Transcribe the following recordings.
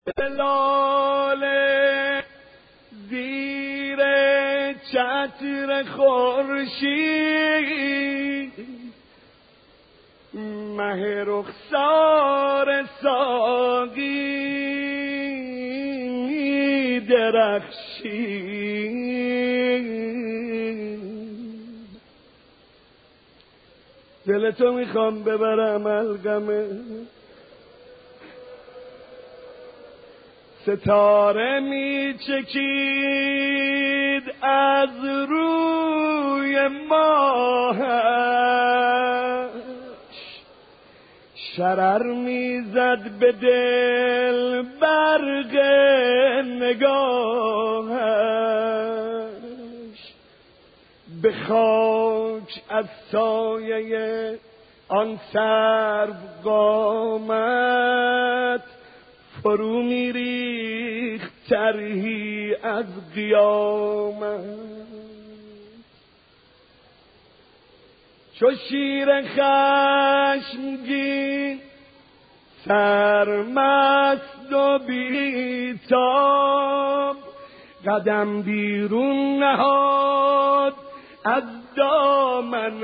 لاله زیر چتر خورشید، مه رخسار ساقی درخشید. دلتو میخوام ببرم القمه، ستاره میچکید از روی ماهش، شرر میزد به دل برق نگاهش. به خاک از سایه آن سرو قامت، فرو میریخت طرحی از قیامت. چو شیر خشمگین سرمست و بیتاب، قدم بیرون نهاد از دامن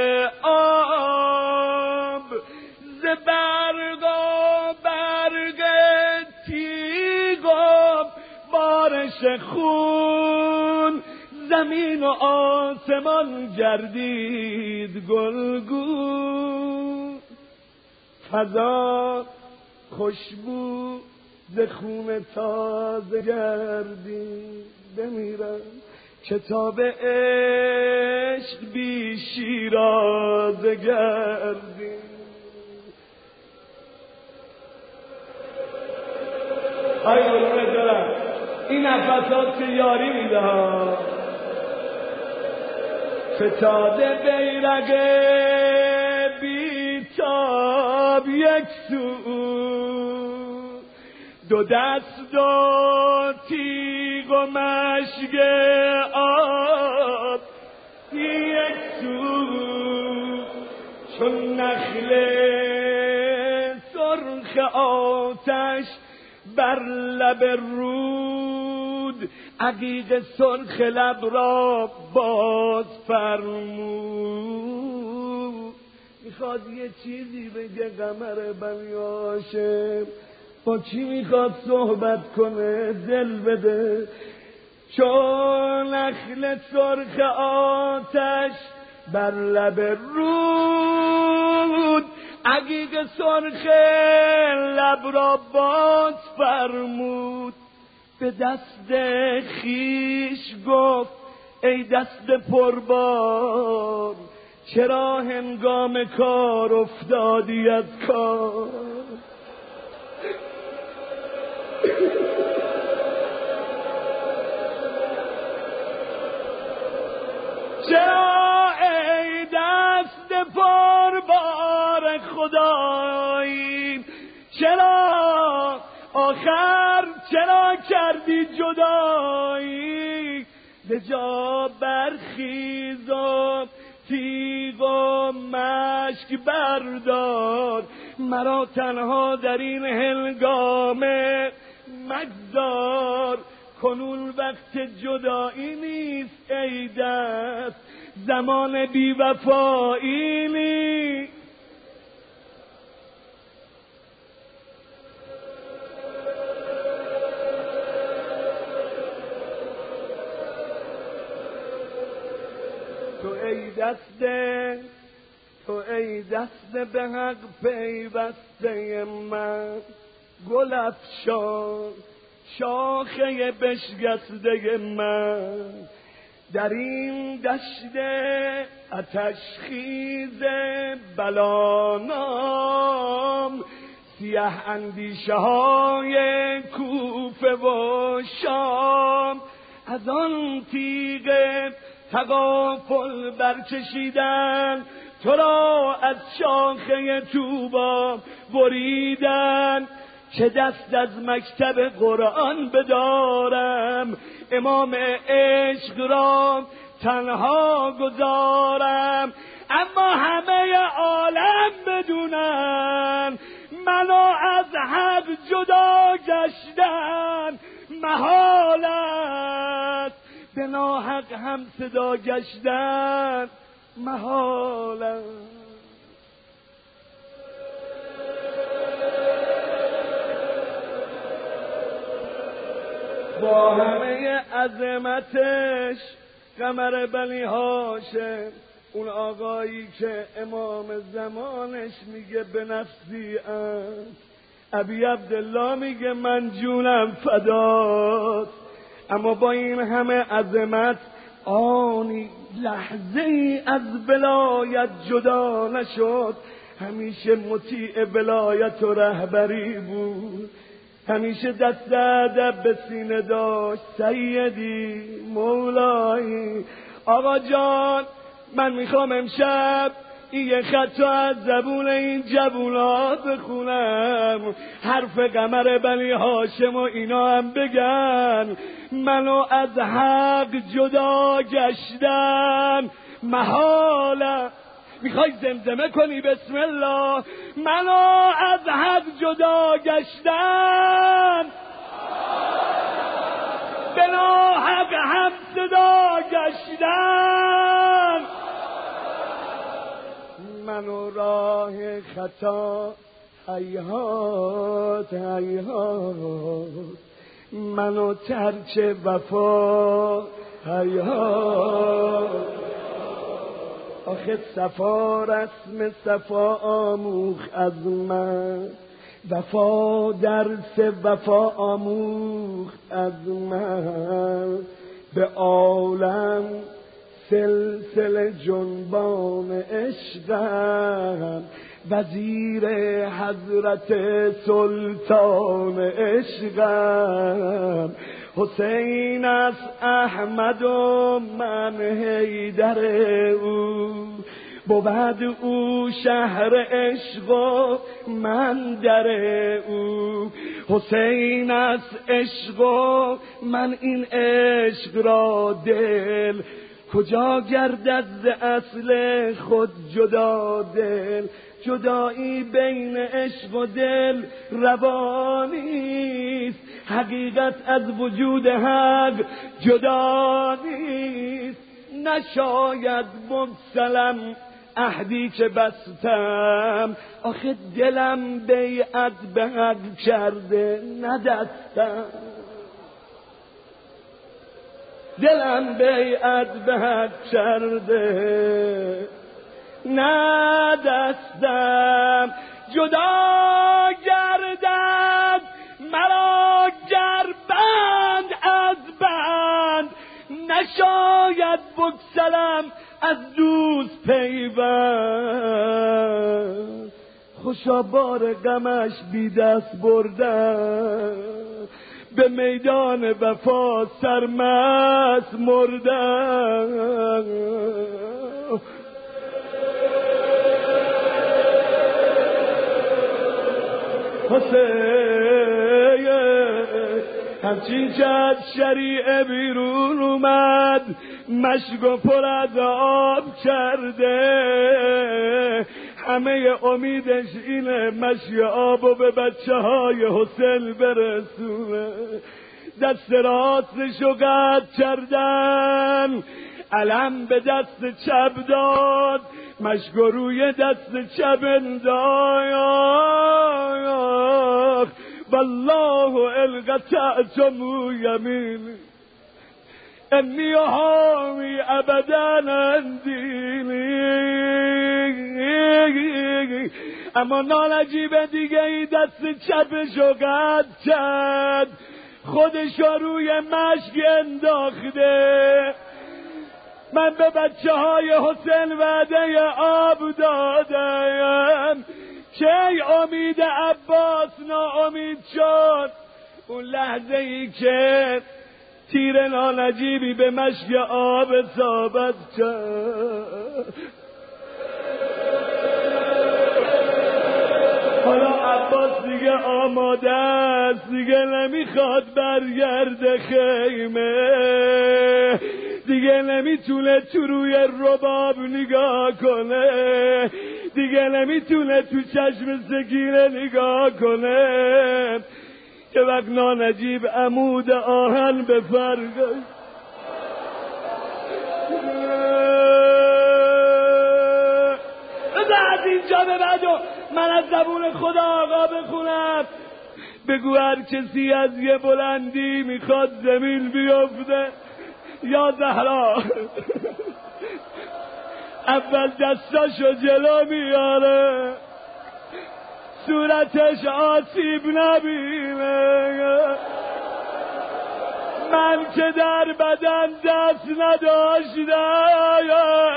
آب. ز برق و برق تیغ و بارش خون، زمین و آسمان گردید گلگون. فضا خوشبو ز خون تازه گردید. بمیرم کتاب عشق بی شیرازه گردید. ای قربونت برم، این نفسات که یاری میده ها. فتاده بیرق بیتاب یک سو، دو دست و تیغ و مشک آب یک سو. چون نخل سرخ آتش بر لب رود، عقیق سرخ لب را باز فرمود. میخواد یه چیزی بگه قمر بنی هاشم، با کی میخواد صحبت کنه دل بده. چون نخل سرخ آتش بر لب رود، عقیق سرخ لب را باز فرمود. به دست خیش گفت ای دست پربار، چرا هنگام کار افتادی از کار؟ چرا ای دست پربار خدایی، چرا آخر چرا کردی جدایی؟ به جا برخیز و تیغ و مشک بردار، مرا تنها در این هنگامه مگذار. کنون وقت جدایی نیست ای دست، زمان بی وفایی نیست. تو ای دست به حق پیوسته من، گل افشان شاخه بشکسته من. در این دشت آتشخیز بلانام، سیه اندیشه های کوفه و شام. از آن تیغ تغافل برکشیدن، تو را از شاخه طوبی بریدن. چه دست از مکتب قرآن بدارم، امام عشق را تنها گذارم. اما همه عالم بدونن منو از حق جدا گشتن محال است، به ناحق هم صدا گشتن محال است. با همه عظمتش قمر بنی هاشم، اون آقایی که امام زمانش میگه به نفسی است، ابی عبدالله میگه من جونم فداست، اما با این همه عظمت آنی لحظه ای از ولایت جدا نشد، همیشه مطیع ولایت و رهبری بود، همیشه دست ادب به سینه داشت. سیدی مولایی آقا جان، من میخوام امشب این یه خط از زبون این جوونا بخونم، حرف قمر بنی هاشم و اینا هم بگن. منو از حق جدا گشتن محاله. میخوای زمزمه کنی بسم الله؟ منو از حق جدا گشتن به ناحق هم صدا گشتن، منو راه خطا هیهات هیهات، منو ترک وفا هیهات. آخه صفا رسم صفا آموخ از من، وفا درس وفا آموخ از من، به عالم سلسله جنبان عشقم، وزیر حضرت سلطان عشقم. حسین از احمد و من حیدر او، بود او شهر عشق و من در او. حسین از عشق و من این عشق را دل، کجا گردد ز اصل خود جدا دل. جدایی بین عشق و دل روا نیست، حقیقت از وجود حق جدا نیست. نشاید بگسلم عهدی که بستم، آخه دلم بیعت به حق کرده نه دستم. دلم بیعت به حق کرده نه دستم. جدا گردد مرا گر بند از بند، نشاید بگسلم از دوست پیوند. خوشا بار غمش بی دست بردم، به میدان وفا سرمست مردم. حسین همچین که از شریعه بیرون اومد، مشک و پر از آب کرده، همه امیدش اینه مشک آبو به بچه های حسین برسونه. دست راستشو قطع کردن، علم به دست چپ داد، مشک روی دست چپ انداخت. والله القطعتم یمینی انی حامی ابدا اندینی. اما نالجیب دیگه ای دست چپشو قطع کرد، خودشو روی مشک انداخته. من به بچه های حسین وعده آب دادم، کی امید عباس ناامید شد. اون لحظه ای که تیر نانجیبی به مشک آب اصابت کرد، حالا عباس دیگه آماده است، دیگه نمیخواد برگرده خیمه، دیگه نمیتونه تو روی رباب نگاه کنه. دیگه نمیتونه تو چشم سکینه نگاه کنه که وقت نانجیب عمود آهن به فرقش از اینجا به بعد من از زبون خدا آقا بخونم. بگو هر کسی از یه بلندی میخواد زمین بیفته یا زهرا اول دستاشو جلو میاره صورتش آسیب نبینه. من که در بدن دست نداشتم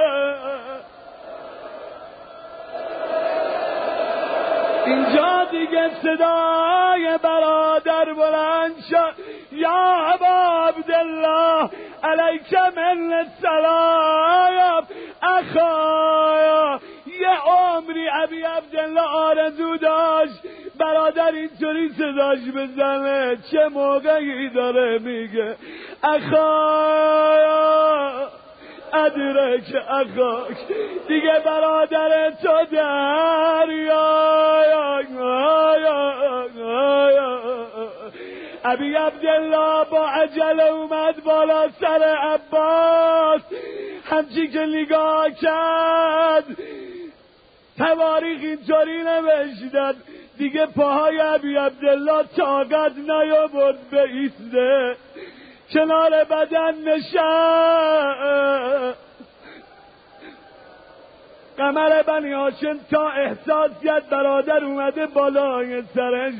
اینجا دیگه صدای برادر بلند شد یا ابا عبدالله علیک من السلام اخایا. یه عمری ابی عبدالله آرزو داشت برادر اینطوری صداش بزنه. چه موقعی داره میگه اخایا ادرک اخاک، دیگه برادر تو ابی عبدالله با عجله اومد بالا سر عباس. همچی که نگاه کرد تواریخ اینطوری نوشتن دیگه پاهای ابی عبدالله طاقت نیاورد به ایسته، کنار بدن نشست. قمر بنی هاشم تا احساس کرد برادر اومده بالای سرش،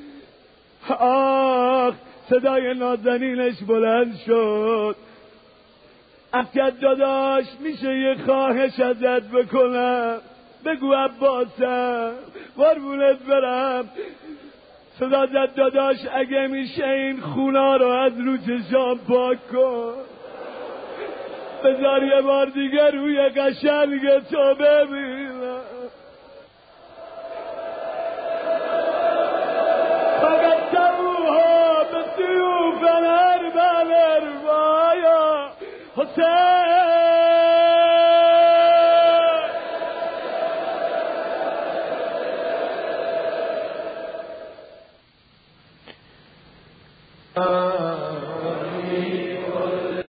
آخ صدای نازنینش بلند شد. افکت داداش میشه یه خواهش ازت بکنم؟ بگو عباسم قربونت برم. صدا زد داداش اگه میشه این خونا رو از رو چشام پاک کن، بذار یه بار دیگه روی قشنگ تو ببینم. فقط توها به سیوف الاربل اروایا حسین.